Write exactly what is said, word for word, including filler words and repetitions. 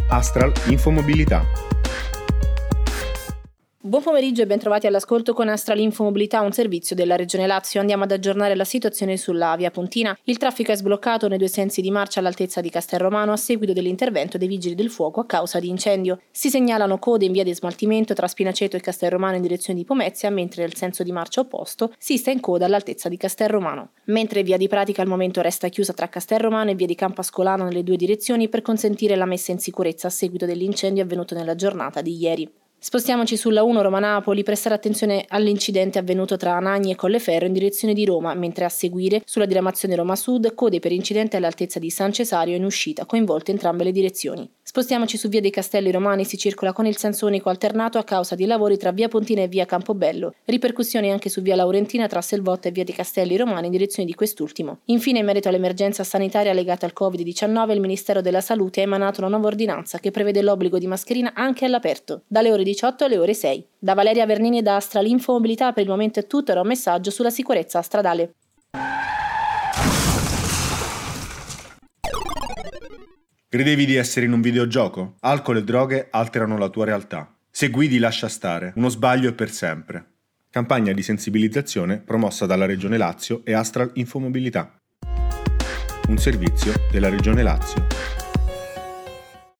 Astral Infomobilità. Buon pomeriggio e ben trovati all'ascolto con Astral Infomobilità, un servizio della Regione Lazio. Andiamo ad aggiornare la situazione sulla via Pontina. Il traffico è sbloccato nei due sensi di marcia all'altezza di Castelromano a seguito dell'intervento dei vigili del fuoco a causa di incendio. Si segnalano code in via di smaltimento tra Spinaceto e Castelromano in direzione di Pomezia, mentre nel senso di marcia opposto si sta in coda all'altezza di Castelromano. Mentre via di Pratica al momento resta chiusa tra Castelromano e via di Campascolano nelle due direzioni per consentire la messa in sicurezza a seguito dell'incendio avvenuto nella giornata di ieri. Spostiamoci sulla uno Roma-Napoli, prestare attenzione all'incidente avvenuto tra Anagni e Colleferro in direzione di Roma, mentre a seguire sulla diramazione Roma Sud, code per incidente all'altezza di San Cesario in uscita, coinvolte entrambe le direzioni. Spostiamoci su via dei Castelli Romani, si circola con il senso unico alternato a causa di lavori tra via Pontina e via Campobello, ripercussioni anche su via Laurentina tra Selvotta e via dei Castelli Romani in direzione di quest'ultimo. Infine, in merito all'emergenza sanitaria legata al covid diciannove, il Ministero della Salute ha emanato una nuova ordinanza che prevede l'obbligo di mascherina anche all'aperto, dalle ore diciotto alle ore sei. Da Valeria Vernini e da Astral Infomobilità per il momento è tutto, era un messaggio sulla sicurezza stradale. Credevi di essere in un videogioco? Alcol e droghe alterano la tua realtà. Se guidi lascia stare, uno sbaglio è per sempre. Campagna di sensibilizzazione promossa dalla Regione Lazio e Astral Infomobilità. Un servizio della Regione Lazio.